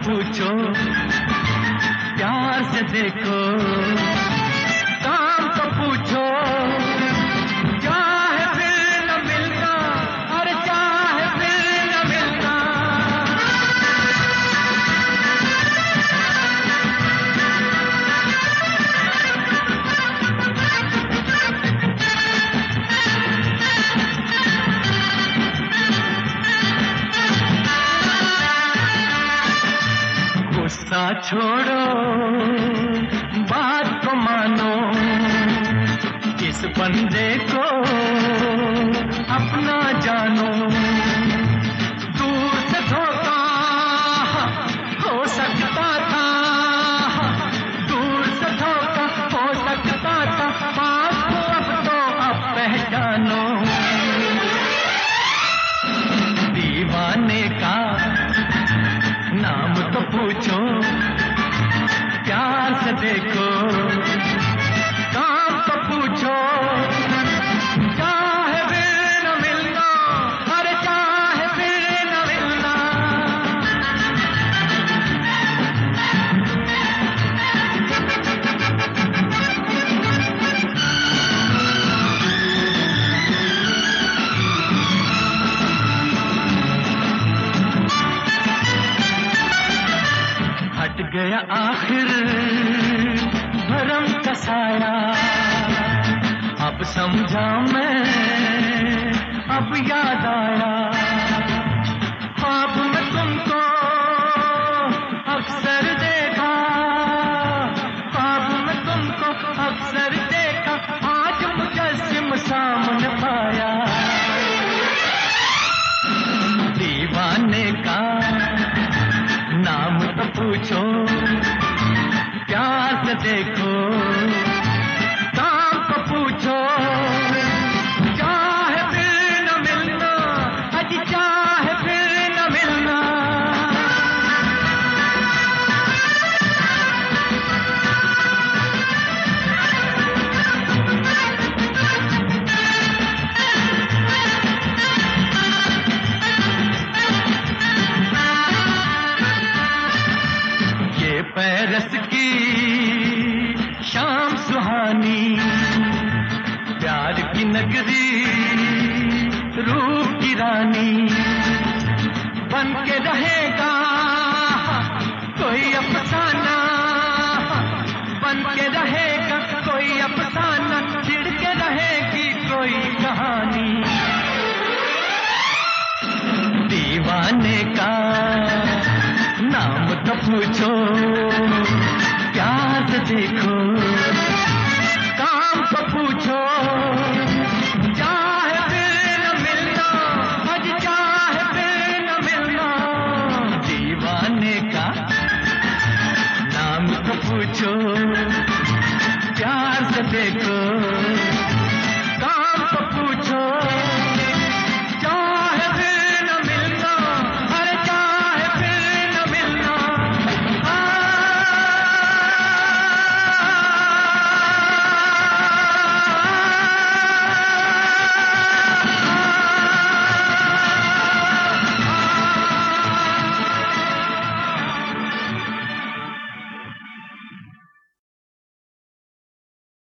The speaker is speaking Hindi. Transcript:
पूछो, प्यार से देखो, काम तो पूछो, चाहे फिर न मिलना, और चाहे फिर न मिलना। गुस्सा छोड़ो, बात को मानो, इस बंदे को अपना जानो। दूर से धोखा हो सकता था, दूर से धोखा हो सकता था, बात को अब तो अब पहचानो। दीवाने का नाम तो पूछो, प्यार से देखो, काम तो पूछो, चाहे फिर न मिलना, अरे चाहे फिर न मिलना। हट गया आखिर भरम का साया, अब समझा मैं, अब याद आया। ख्वाब में तुमको अक्सर देखा, ख्वाब में तुमको अक्सर देखा, आज मुजस्सिम सामने पाया। दीवाने का नाम तो पूछो, प्यार से देखो, काम तो पूछो, चाहे फिर न मिलना, अजी चाहे फिर न मिलना। पैरस की शाम सुहानी, प्यार की नगरी, रूप की रानी, बन के रहेगा